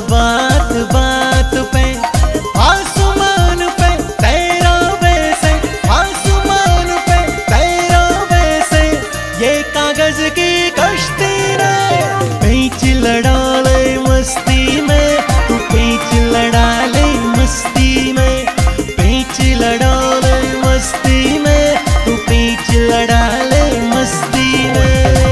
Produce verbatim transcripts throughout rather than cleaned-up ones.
बात बात पे आसमान पे तेरा वैसे, आसमान पे तेरा वैसे, ये कागज की कश्ती में पेंच लड़ा ले मस्ती में, तू पेंच लड़ा ले मस्ती में, पेंच लड़ा ले मस्ती में, तू पेंच लड़ा ले मस्ती में।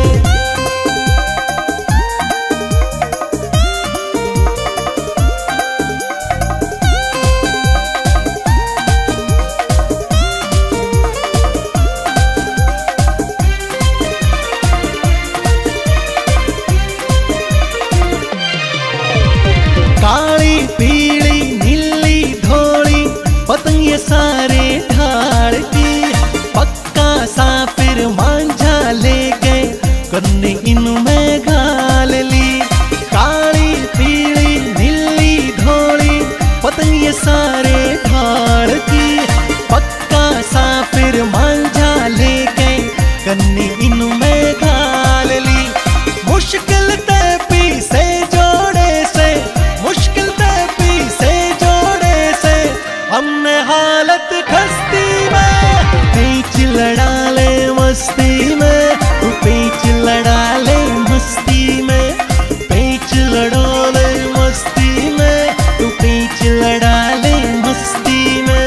काली पीली नीली धोली पतंग ये सारे ढाल की, पक्का सा फिर मांझा लेके करने इनमें घाल ली। काली पीली नीली धोली पतंग ये सारे ढाल की, पक्का सा फिर मांझा लेके करने इनमें घाल ली। मुश्किल ते पीसे जोड़े से, मुश्किल ते पीसे जोड़े से, हमने हालत खस्ती में पेंच लड़ा ले मस्ती में, तू पेंच लड़ा ले मस्ती में, पेंच लड़ा ले मस्ती में, तू पेंच लड़ा ले मस्ती में।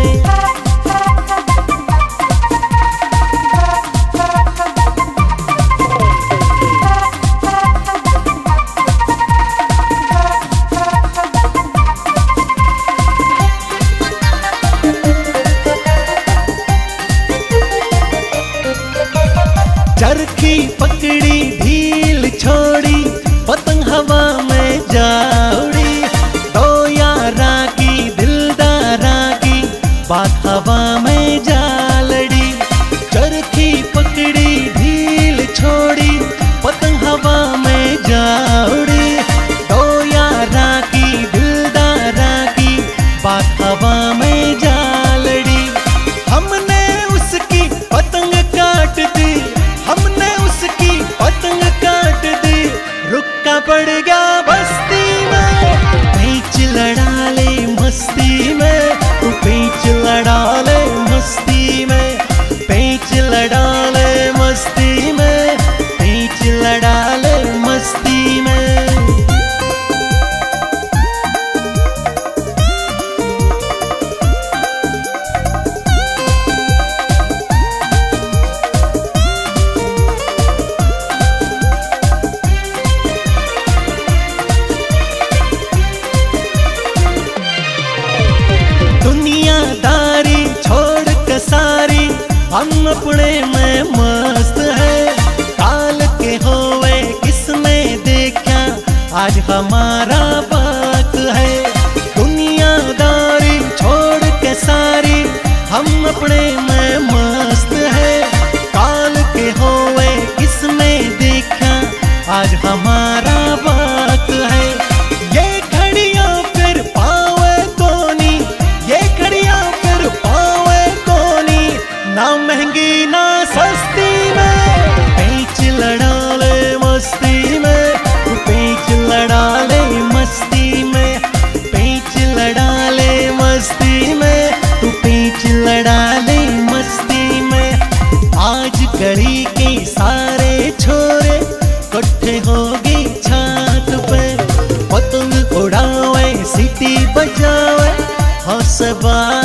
चरखी पकड़ी ढील छोड़ी पतंग हवा में जा उड़ी, दो यारा की दिलदारा की बात हवा में जा लड़ी। चरखी पकड़ी ढील छोड़ी पतंग हवा में जा उड़ी, दो यारा की दिलदारा की बात हवा में जा लड़ी। हमने उसकी पतंग काट दी, हमने उसकी पतंग काट दी, रुक्का पड़ गया बस्ती में पेंच लड़ा ले मस्ती में, तू पेंच लड़ा ले मस्ती में, पेंच लड़ा ले मस्ती में, पेंच लड़ा ले मस्ती में। दुनियादारी छोड़ के सारी हम अपने में मस्त है, काल के होवे किसने देखा आज हमारा बात है। दुनियादारी छोड़ के सारी हम अपने में मस्त है, काल के होवे किसने देखा आज हमारा बात है। ये घड़ियां फिर पावे कोनी, ये घड़ियां फिर पावे कोनी, ना महंगी ना सस्ती में पेंच लड़ा ले मस्ती में, तू पेंच लड़ा ले मस्ती में, पेंच लड़ा ले मस्ती में, तू पेंच लड़ा ले मस्ती में। आज गली के सारे छोरे इकट्ठे होगी छत पे, पतंग उड़ावे सीटी बजावे हंस बा